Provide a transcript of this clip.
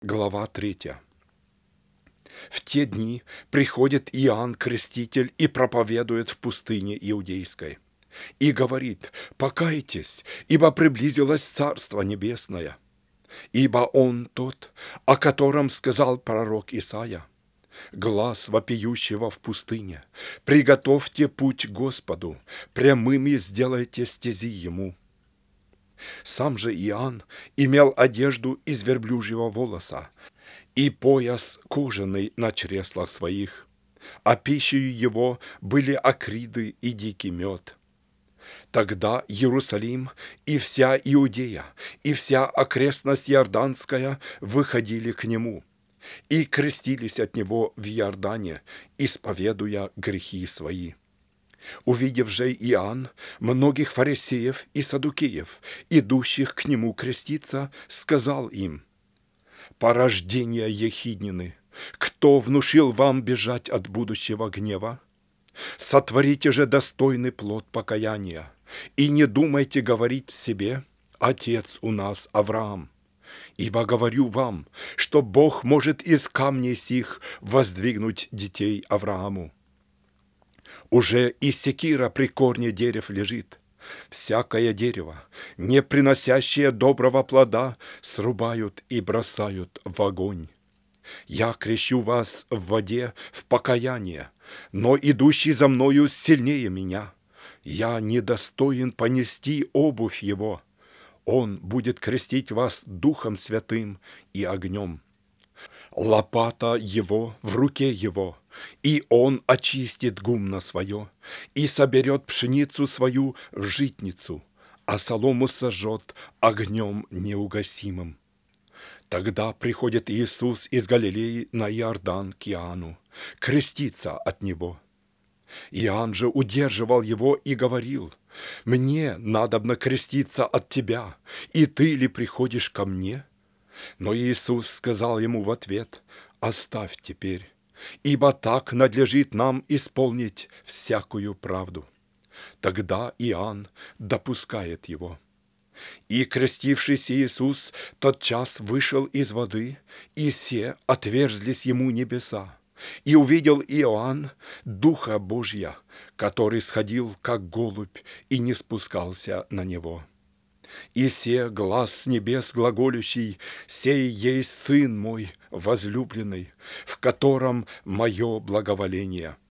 Глава 3. В те дни приходит Иоанн Креститель и проповедует в пустыне Иудейской. И говорит: «Покайтесь, ибо приблизилось Царство Небесное». Ибо Он тот, о котором сказал пророк Исаия: «Глас вопиющего в пустыне: приготовьте путь Господу, прямыми сделайте стези Ему». Сам же Иоанн имел одежду из верблюжьего волоса и пояс кожаный на чреслах своих, а пищей его были акриды и дикий мед. Тогда Иерусалим и вся Иудея, и вся окрестность Иорданская выходили к нему и крестились от него в Иордане, исповедуя грехи свои. Увидев же Иоанн многих фарисеев и саддукеев, идущих к нему креститься, сказал им: «Порождения ехиднины, кто внушил вам бежать от будущего гнева? Сотворите же достойный плод покаяния, и не думайте говорить в себе: Отец у нас Авраам. Ибо говорю вам, что Бог может из камней сих воздвигнуть детей Аврааму. Уже и секира при корне дерев лежит. Всякое дерево, не приносящее доброго плода, срубают и бросают в огонь. Я крещу вас в воде в покаяние, но идущий за мною сильнее меня. Я недостоин понести обувь его. Он будет крестить вас Духом Святым и огнем. Лопата его в руке его, и он очистит гумно свое, и соберет пшеницу свою в житницу, а солому сожжет огнем неугасимым». Тогда приходит Иисус из Галилеи на Иордан к Иоанну, креститься от него. Иоанн же удерживал его и говорил: «Мне надобно креститься от тебя, и ты ли приходишь ко мне?» Но Иисус сказал ему в ответ: «Оставь теперь, ибо так надлежит нам исполнить всякую правду». Тогда Иоанн допускает его. И крестившийся Иисус тотчас вышел из воды, и се отверзлись ему небеса. И увидел Иоанн Духа Божия, который сходил, как голубь, и не спускался на него. И се глас с небес глаголющий: «Сей есть Сын мой возлюбленный, в котором мое благоволение».